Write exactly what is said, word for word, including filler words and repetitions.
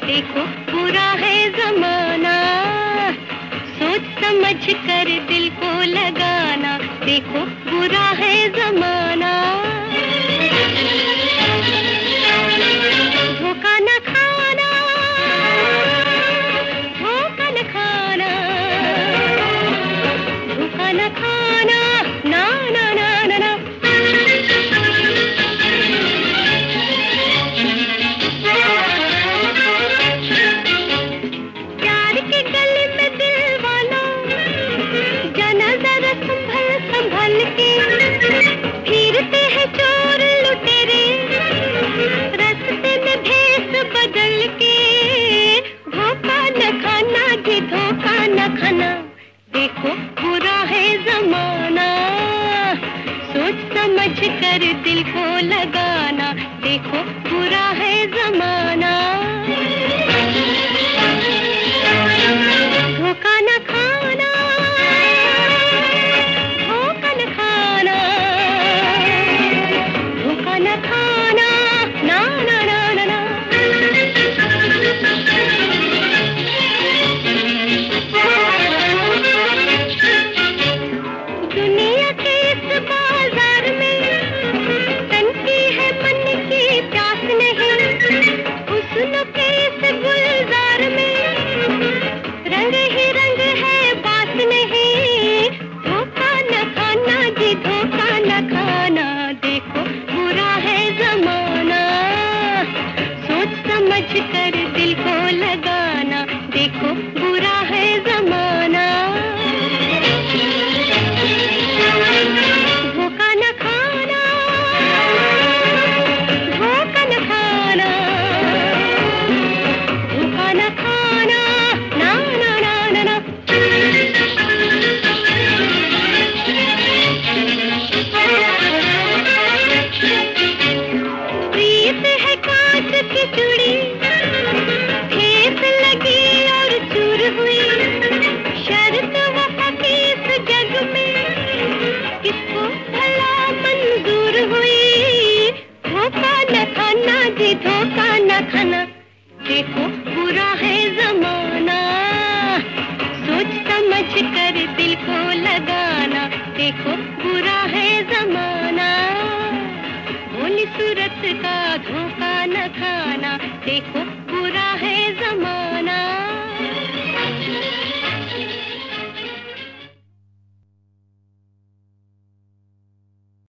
देखो बुरा है जमाना, सोच समझ कर दिल को लगाना। देखो बुरा है जमाना, धोखा न खाना, धोखा न खाना, धोखा न खाना, ना ना ना ना ना। प्यार के गले में दिल वाला, जाना जरा संभल संभल के, फिरते हैं चोर लुटेरे, रास्ते में भेस बदल के। धोखा न खाना जी, धोखा न खाना। देखो बुरा है जमाना, सोच समझ कर दिल को लगाना। देखो बुरा है जमाना, धोखा न खाना, धोखा न खाना, धोखा न खाना, ना ना ना ना ना। दुनिया के इस बाजार में तनती है मन की प्यास नहीं, हुस्न के इस गुलजार में रंग ही रंग है बात नहीं। धोखा न खाना जी, धोखा न खाना। देखो बुरा है जमाना, सोच समझ कर दिल को लगाना। देखो बुरा है जमाना, धोखा न खाना, धोखा न खाना, धोखा न खाना, ना ना ना ना ना। प्रीत है कांच की चूड़ी, ठेस लगी और चूर हुई। शर्त वफा की इस जग में किसको भला मंजूर हुई। धोखा न खाना जी, धोखा न खाना। देखो बुरा है जमाना, सोच समझ कर दिल को लगाना। देखो बुरा है जमाना, भोली सूरत का धोखा न खाना। देखो बुरा है जमाना।